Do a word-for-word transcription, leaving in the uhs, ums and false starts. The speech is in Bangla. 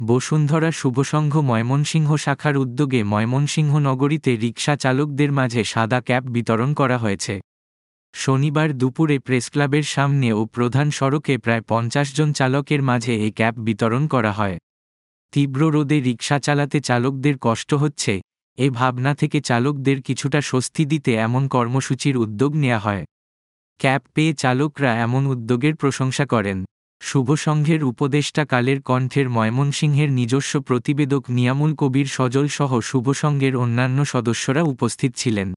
বসুন্ধরা শুভসংঘ ময়মনসিংহ শাখার উদ্যোগে ময়মনসিংহ নগরীতে রিকশা চালকদের মাঝে সাদা ক্যাপ বিতরণ করা হয়েছে। শনিবার দুপুরে প্রেসক্লাবের সামনে ও প্রধান সড়কে প্রায় পঞ্চাশ জন চালকের মাঝে এই ক্যাপ বিতরণ করা হয়। তীব্র রোদে রিকশা চালাতে চালকদের কষ্ট হচ্ছে, এ ভাবনা থেকে চালকদের কিছুটা স্বস্তি দিতে এমন কর্মসূচির উদ্যোগ নেওয়া হয়। ক্যাপ পেয়ে চালকরা এমন উদ্যোগের প্রশংসা করেন। শুভসংঘের উপদেষ্টা কালের কণ্ঠের ময়মনসিংহের নিজস্ব প্রতিবেদক নিয়ামুল কবির সজল সহ শুভসংঘের অন্যান্য সদস্যরা উপস্থিত ছিলেন।